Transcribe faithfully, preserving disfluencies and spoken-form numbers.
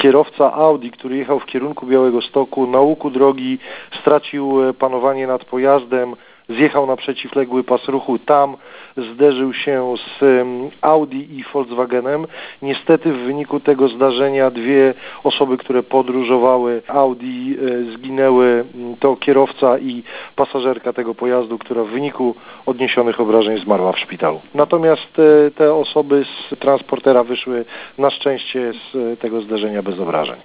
Kierowca Audi, który jechał w kierunku Białegostoku, na łuku drogi stracił panowanie nad pojazdem, zjechał na przeciwległy pas ruchu, tam zderzył się z Audi i Volkswagenem. Niestety w wyniku tego zdarzenia dwie osoby, które podróżowały Audi, zginęły. To kierowca i pasażerka tego pojazdu, która w wyniku odniesionych obrażeń zmarła w szpitalu. Natomiast te osoby z transportera wyszły na szczęście z tego zdarzenia bez obrażeń.